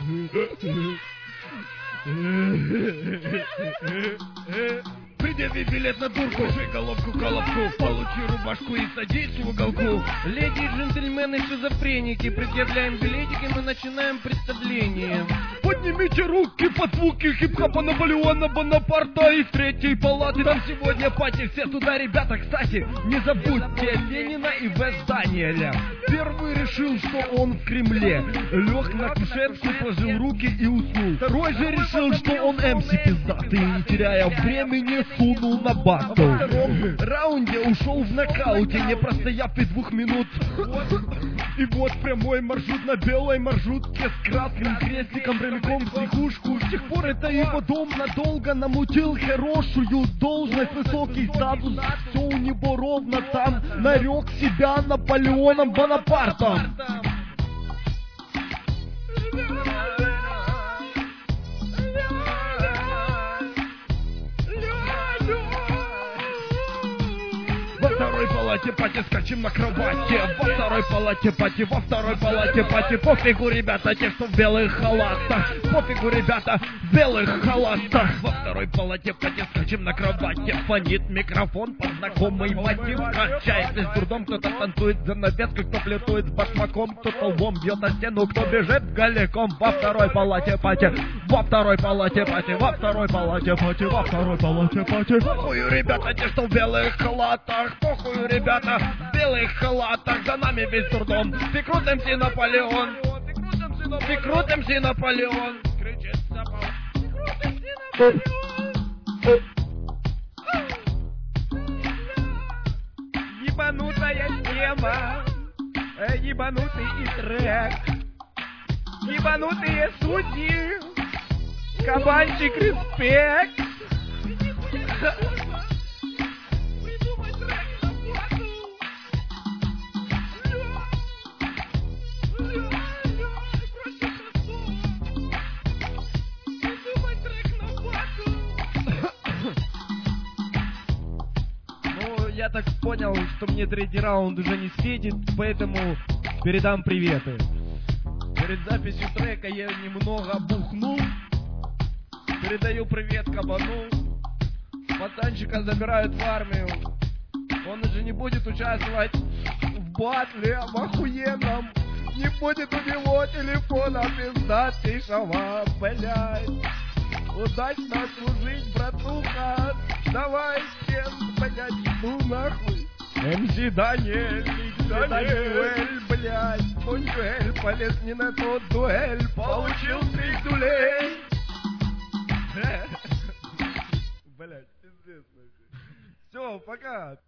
Предъяви билет на дурку, шей головку, получи рубашку и садись в уголку. Леди и джентльмены шизофреники, предъявляем билетики, мы начинаем представление. Поднимите руки под звуки хип-хопа Наполеона Бонапарта из третьей палаты. Там сегодня пати, все туда, ребята, кстати. Не забудьте Ленина и В. Даниэля. Первый решил, что он в Кремле. Лег на кушетку, сложил руки и уснул. Второй же решил, что он МС пиздатый. И не теряя времени, сунул на батл. Во втором раунде ушел в нокауте, не простояв и 2 минут. И вот прямой маршрут на белой маршрутке с красным крестиком прямиком в психушку. С тех пор это его дом надолго намутил хорошую должность, высокий статус. Все у него ровно там. Нарек себя Наполеоном Бонапартом. Во второй палате пати, скачем на кровати. Во второй палате пати, во второй палате пати. Пофигу, ребята, те, что в белых халатах. Пофигу, ребята, в белых халатах. Во второй палате пати, скачем на кровати. Фонит микрофон под знакомый мотив. Качается с трудом, кто-то танцует занавеской, кто флиртует с башмаком, кто-то лбом бьет на стену, кто бежит голиком. Во второй палате пати, во второй палате пати, во второй палате пати, во второй палате пати. Похую, ребята, те, что в белых халатах. Похую, ребята, в белых халатах. За нами весь трудом. Ты крут МС Наполеон. Ты крут МС Наполеон. Кричит запал. Ебанутая тема, ебанутый и трек, ебанутые судьи, кабанчик респект. Я так понял, что мне третий раунд уже не светит, поэтому передам приветы. Перед записью трека я немного бухнул. Передаю привет кабану. Пацанчика забирают в армию. Он уже не будет участвовать в батле в охуенном. Не будет у него телефона пиздатейшего, блядь. Удачно служить, братуха. Давай всем, блядь, ну нахуй. МС Даниэль, Даниэль, блядь. Бонжуэль, полез не на тот дуэль. Получил 3 дулей. Блядь, пиздец. Все, пока.